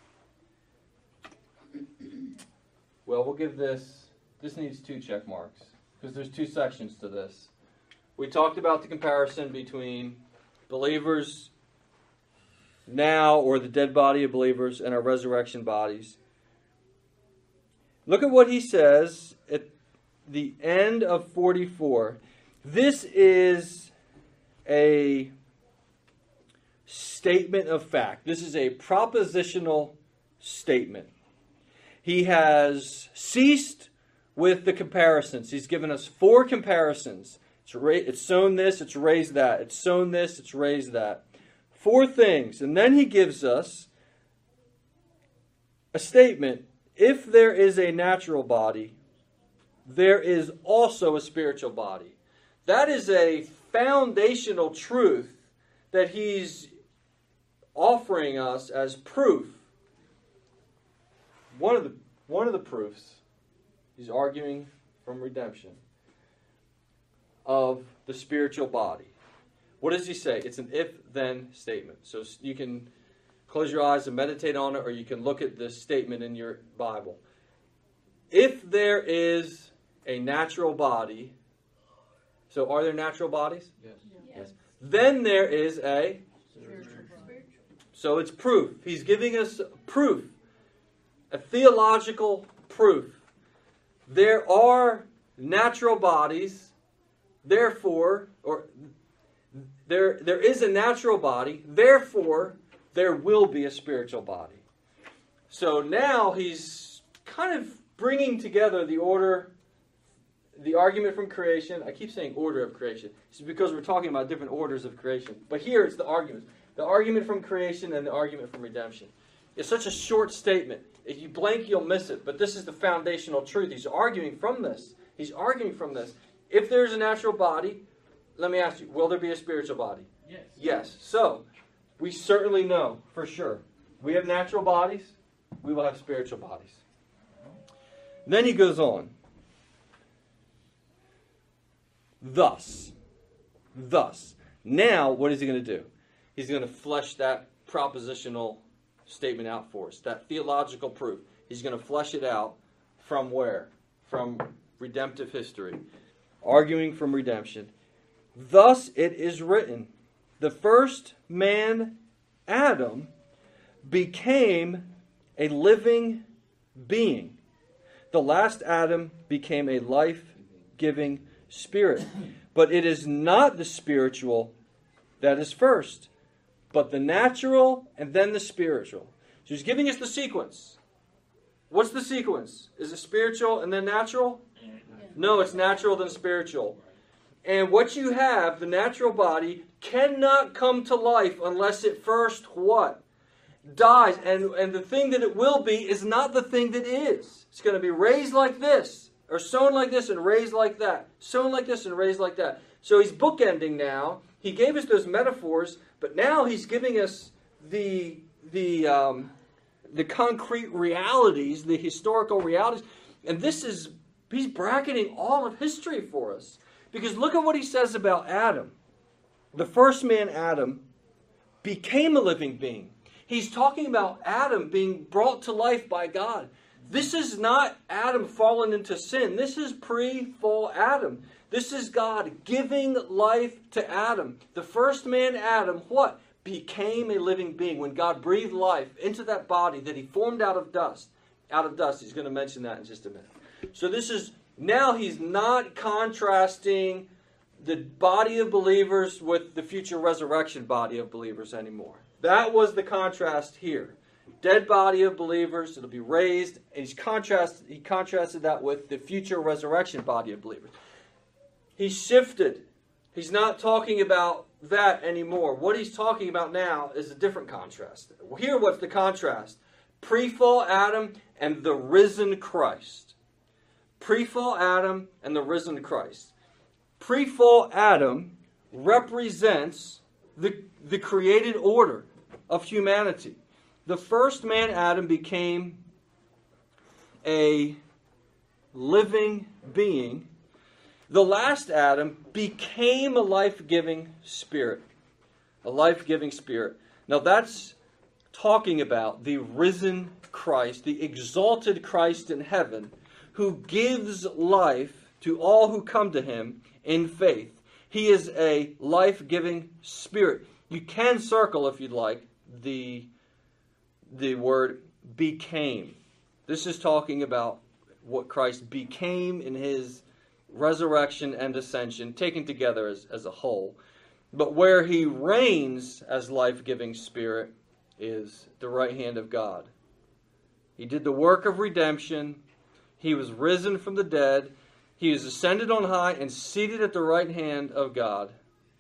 well, we'll give this. This needs 2 check marks because there's 2 sections to this. We talked about the comparison between believers now, or the dead body of believers, and our resurrection bodies. Look at what he says at the end of 44. This is a statement of fact. This is a propositional statement. He has ceased with the comparisons. He's given us 4 comparisons. It's sown this, it's raised that. It's sown this, it's raised that. 4 things. And then he gives us a statement. If there is a natural body, there is also a spiritual body. That is a foundational truth that he's offering us as proof. One of the proofs, he's arguing from redemption of the spiritual body. What does he say? It's an if-then statement. So you can close your eyes and meditate on it, or you can look at this statement in your Bible. If there is a natural body, so are there natural bodies? Yes. Then there is a Spiritual. So it's proof. He's giving us proof, a theological proof. There are natural bodies, therefore, or there is a natural body, therefore there will be a spiritual body. So now he's kind of bringing together the argument from creation. I keep saying order of creation. It's because we're talking about different orders of creation. But here it's the argument. The argument from creation and the argument from redemption. It's such a short statement. If you blank, you'll miss it. But this is the foundational truth. He's arguing from this. If there's a natural body, let me ask you, will there be a spiritual body? Yes. Yes. So, we certainly know for sure. We have natural bodies. We will have spiritual bodies. Then he goes on. Thus. Now, what is he going to do? He's going to flesh that propositional statement out for us. That theological proof. He's going to flesh it out from where? From redemptive history. Arguing from redemption. Thus it is written, the first man, Adam, became a living being. The last Adam became a life-giving spirit. But it is not the spiritual that is first, but the natural and then the spiritual. So he's giving us the sequence. What's the sequence? Is it spiritual and then natural? No, it's natural then spiritual. And what you have, the natural body, cannot come to life unless it first what? Dies. And the thing that it will be is not the thing that is. It's going to be raised like this, or sown like this and raised like that. Sown like this and raised like that. So he's bookending now. He gave us those metaphors, but now he's giving us the concrete realities, the historical realities. And he's bracketing all of history for us. Because look at what he says about Adam. The first man, Adam, became a living being. He's talking about Adam being brought to life by God. This is not Adam fallen into sin. This is pre-fall Adam. This is God giving life to Adam. The first man, Adam, what? Became a living being. When God breathed life into that body that he formed out of dust. Out of dust. He's going to mention that in just a minute. So this is, now he's not contrasting the body of believers with the future resurrection body of believers anymore. That was the contrast here. Dead body of believers, it'll be raised, and he contrasted that with the future resurrection body of believers. He shifted. He's not talking about that anymore. What he's talking about now is a different contrast. Here, what's the contrast? Pre-fall Adam and the risen Christ. Pre-fall Adam and the risen Christ. Pre-fall Adam represents the created order of humanity. The first man, Adam, became a living being. The last Adam became a life-giving spirit. A life-giving spirit. Now that's talking about the risen Christ, the exalted Christ in heaven, who gives life to all who come to him in faith. He is a life-giving spirit. You can circle, if you'd like, the word became. This is talking about what Christ became in his resurrection and ascension, taken together as a whole. But where he reigns as life-giving spirit is the right hand of God. He did the work of redemption. He was risen from the dead. He is ascended on high and seated at the right hand of God.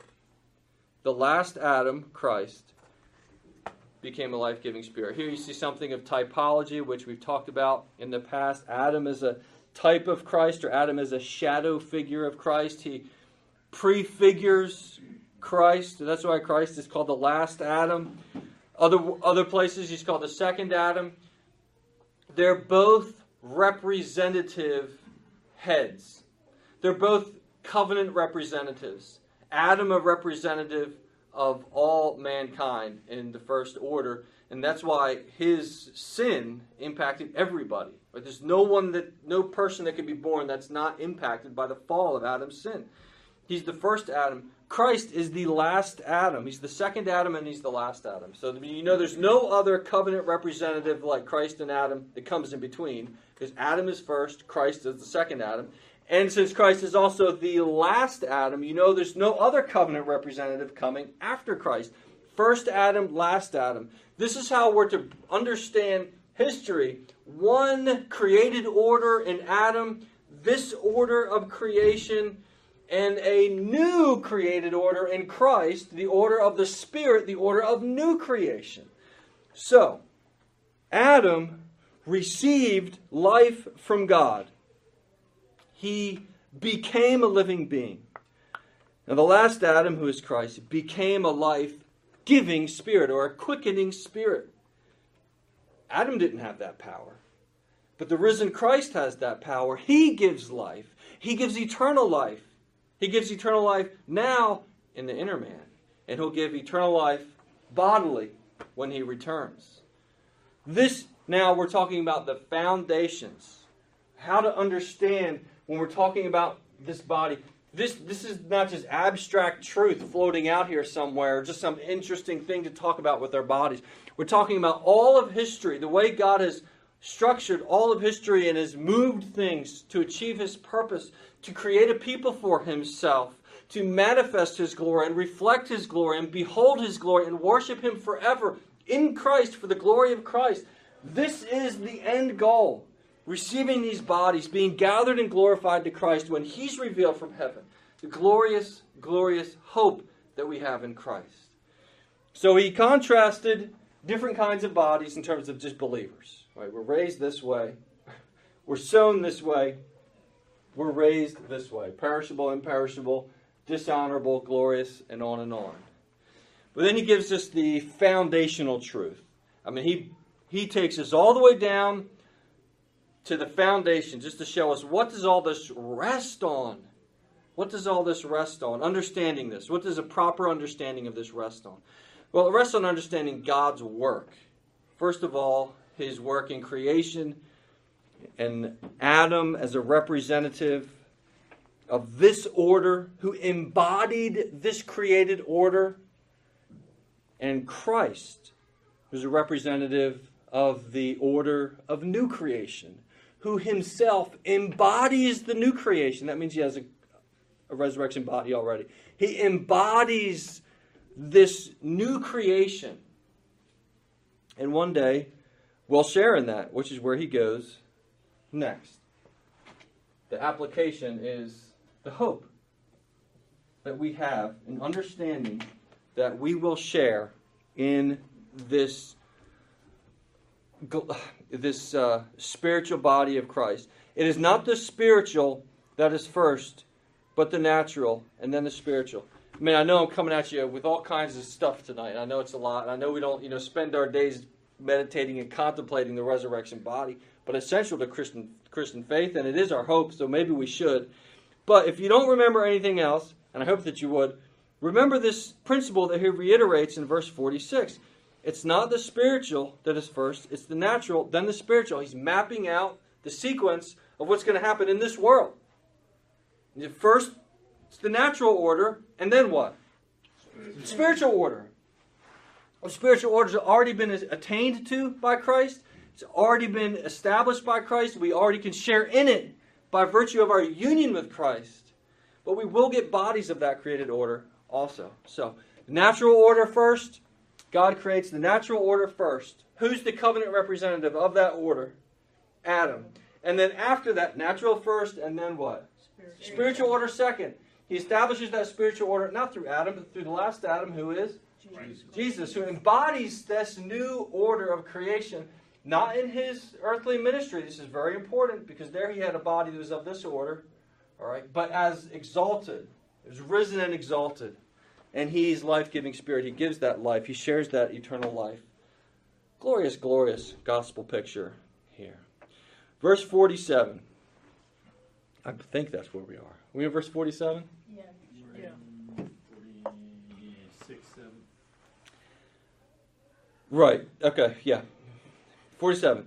The last Adam, Christ, became a life-giving spirit. Here you see something of typology, which we've talked about in the past. Adam is a type of Christ, or Adam is a shadow figure of Christ. He prefigures Christ. That's why Christ is called the last Adam. Other places he's called the second Adam. They're both representative heads. They're both covenant representatives. Adam, a representative of all mankind in the first order, and that's why his sin impacted everybody. But there's no person that could be born that's not impacted by the fall of Adam's sin. He's the first Adam. Christ is the last Adam. He's the second Adam and he's the last Adam. So there's no other covenant representative like Christ and Adam that comes in between, because Adam is first, Christ is the second Adam. And since Christ is also the last Adam, there's no other covenant representative coming after Christ. First Adam, last Adam. This is how we're to understand history. One created order in Adam, this order of creation, and a new created order in Christ, the order of the Spirit, the order of new creation. So, Adam received life from God. He became a living being. Now the last Adam, who is Christ, became a life-giving spirit, or a quickening spirit. Adam didn't have that power. But the risen Christ has that power. He gives life. He gives eternal life. He gives eternal life now in the inner man. And he'll give eternal life bodily when he returns. This, now we're talking about the foundations. How to understand when we're talking about this body. This is not just abstract truth floating out here somewhere, just some interesting thing to talk about with our bodies. We're talking about all of history, the way God has structured all of history and has moved things to achieve his purpose, to create a people for himself, to manifest his glory and reflect his glory and behold his glory and worship him forever in Christ for the glory of Christ. This is the end goal. Receiving these bodies, being gathered and glorified to Christ when he's revealed from heaven. The glorious, glorious hope that we have in Christ. So he contrasted different kinds of bodies in terms of just believers. Right? We're raised this way. We're sown this way. We're raised this way. Perishable, imperishable, dishonorable, glorious, and on and on. But then he gives us the foundational truth. I mean, he takes us all the way down to the foundation just to show us, what does all this rest on? What does all this rest on? Understanding this. What does a proper understanding of this rest on? Well, it rests on understanding God's work. First of all, his work in creation, and Adam as a representative of this order, who embodied this created order, and Christ, who's a representative of the order of new creation, who himself embodies the new creation. That means he has a resurrection body already. He embodies this new creation. And one day, we'll share in that, which is where he goes next. The application is the hope that we have in understanding that we will share in this spiritual body of Christ. It is not the spiritual that is first, but the natural, and then the spiritual. I mean, I know I'm coming at you with all kinds of stuff tonight. I know it's a lot. And I know we don't, spend our days meditating and contemplating the resurrection body, but essential to Christian faith, and it is our hope, so maybe we should. But if you don't remember anything else, and I hope that you would, remember this principle that he reiterates in verse 46. It's not the spiritual that is first, it's the natural, then the spiritual. He's mapping out the sequence of what's going to happen in this world. First, it's the natural order, and then what? Spiritual order. The spiritual order has already been attained to by Christ. It's already been established by Christ. We already can share in it by virtue of our union with Christ. But we will get bodies of that created order also. So, the natural order first. God creates the natural order first. Who's the covenant representative of that order? Adam. And then after that, natural first, and then what? Spiritual order second. He establishes that spiritual order not through Adam, but through the last Adam, who is? Jesus, who embodies this new order of creation, not in his earthly ministry. This is very important because there he had a body that was of this order, all right, but as exalted. It was risen and exalted. And he's life-giving spirit. He gives that life. He shares that eternal life. Glorious, glorious gospel picture here. Verse 47. I think that's where we are. Are we in verse 47? Yeah. We're in 46, 7. Right. Okay. Yeah. 47.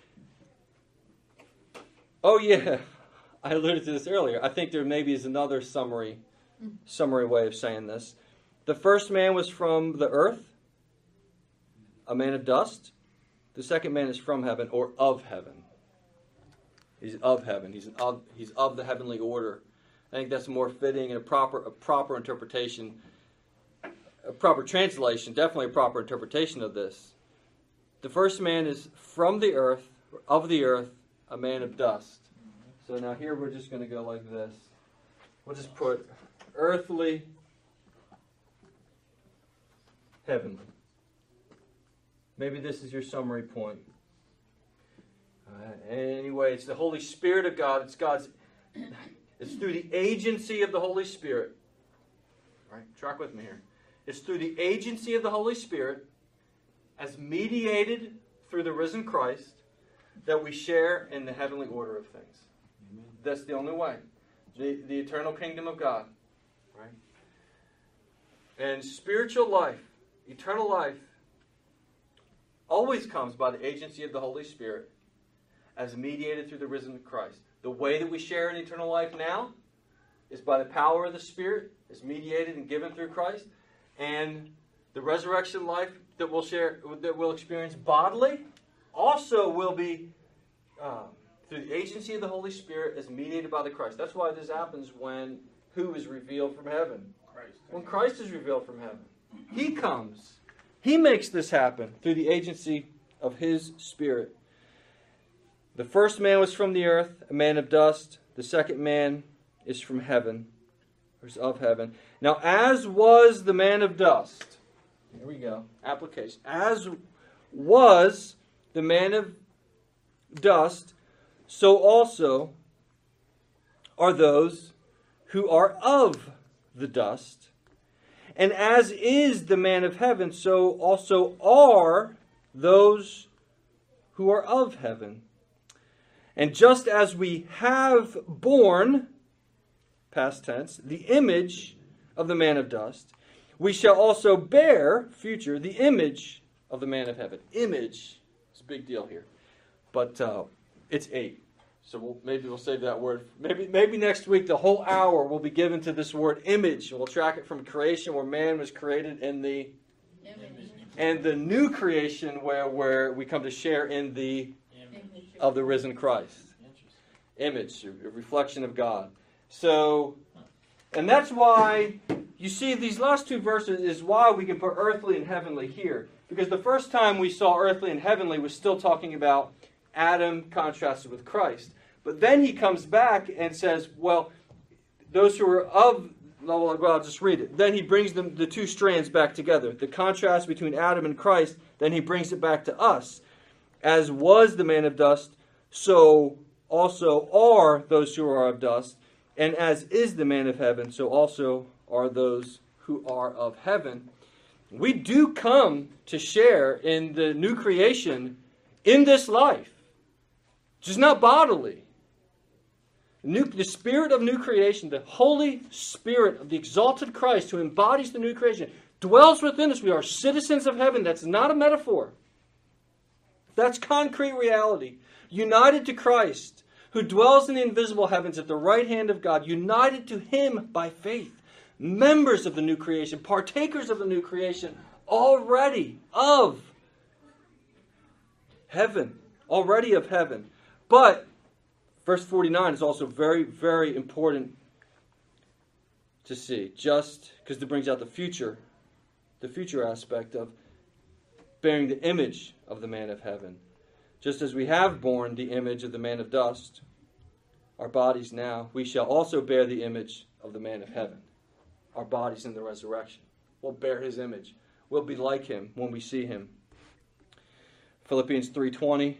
Oh, yeah. I alluded to this earlier. I think there maybe is another summary way of saying this. The first man was from the earth, a man of dust. The second man is from heaven, or of heaven. He's of heaven. He's of the heavenly order. I think that's more fitting and a proper interpretation, a proper translation, definitely a proper interpretation of this. The first man is from the earth, of the earth, a man of dust. So now here we're just going to go like this. We'll just put earthly, heavenly. Maybe this is your summary point. Anyway, it's the Holy Spirit of God. It's through the agency of the Holy Spirit. All right, track with me here. It's through the agency of the Holy Spirit, as mediated through the risen Christ, that we share in the heavenly order of things. Amen. That's the only way. The eternal kingdom of God. Right? And spiritual life, eternal life, always comes by the agency of the Holy Spirit, as mediated through the risen Christ. The way that we share in eternal life now is by the power of the Spirit, is mediated and given through Christ. And the resurrection life that we'll share, that we'll experience bodily, also will be through the agency of the Holy Spirit, as mediated by the Christ. That's why this happens when who is revealed from heaven? Christ. When Christ is revealed from heaven. He comes. He makes this happen through the agency of His Spirit. The first man was from the earth, a man of dust. The second man is from heaven. Who's of heaven. Now, as was the man of dust. Here we go. Application. As was the man of dust, so also are those who are of the dust. And as is the man of heaven, so also are those who are of heaven. And just as we have borne, past tense, the image of the man of dust, we shall also bear, future, the image of the man of heaven. Image is a big deal here. But it's 8. So maybe we'll save that word. Maybe next week the whole hour will be given to this word image. We'll track it from creation, where man was created in the image, and the new creation where we come to share in the image of the risen Christ. Image, a reflection of God. So, and that's why you see these last 2 verses is why we can put earthly and heavenly here. Because the first time we saw earthly and heavenly was still talking about Adam contrasted with Christ. But then he comes back and says, well, those who are of, well, I'll just read it. Then he brings the 2 strands back together. The contrast between Adam and Christ, then he brings it back to us. As was the man of dust, so also are those who are of dust. And as is the man of heaven, so also are those who are of heaven. We do come to share in the new creation in this life. Just not bodily. The spirit of new creation, the Holy Spirit of the exalted Christ who embodies the new creation, dwells within us. We are citizens of heaven. That's not a metaphor. That's concrete reality. United to Christ, who dwells in the invisible heavens at the right hand of God, united to Him by faith. Members of the new creation, partakers of the new creation, already of heaven. Already of heaven. But verse 49 is also very, very important to see, just because it brings out the future aspect of bearing the image of the man of heaven. Just as we have borne the image of the man of dust, our bodies now, we shall also bear the image of the man of heaven. Our bodies in the resurrection. We'll bear his image. We'll be like him when we see him. Philippians 3:20,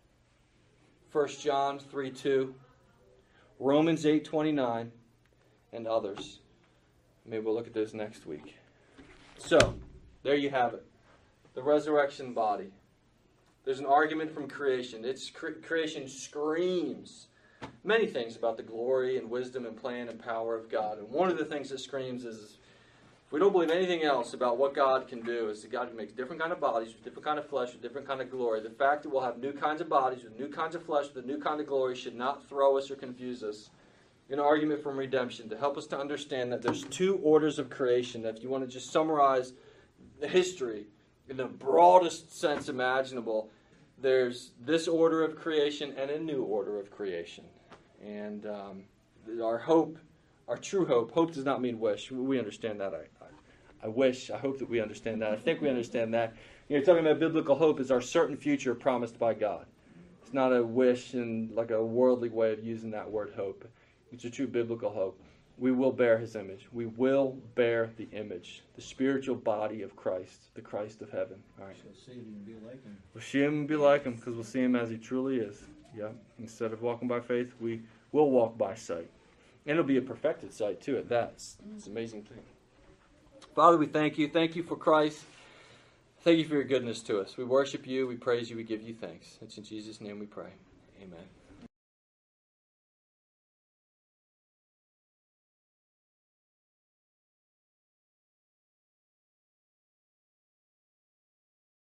1 John 3:2, Romans 8:29, and others. Maybe we'll look at those next week. So, there you have it. The resurrection body. There's an argument from creation. Creation screams many things about the glory and wisdom and plan and power of God. And one of the things it screams is, if we don't believe anything else about what God can do, is that God can make different kind of bodies with different kind of flesh with different kind of glory. The fact that we'll have new kinds of bodies with new kinds of flesh with a new kind of glory should not throw us or confuse us. An argument from redemption to help us to understand that there's 2 orders of creation. If you want to just summarize the history in the broadest sense imaginable, there's this order of creation and a new order of creation. And our hope, our true hope does not mean wish. We understand that. I hope that we understand that. I think we understand that. You're talking about biblical hope is our certain future promised by God. It's not a wish in like a worldly way of using that word hope. It's a true biblical hope. We will bear his image. We will bear the image, the spiritual body of Christ, the Christ of heaven. All right. We'll see him and be like him. We'll see him and be like him because we'll see him as he truly is. Yeah. Instead of walking by faith, we will walk by sight. And it'll be a perfected sight too at that. It's an amazing thing. Father, we thank you. Thank you for Christ. Thank you for your goodness to us. We worship you. We praise you. We give you thanks. It's in Jesus' name we pray. Amen.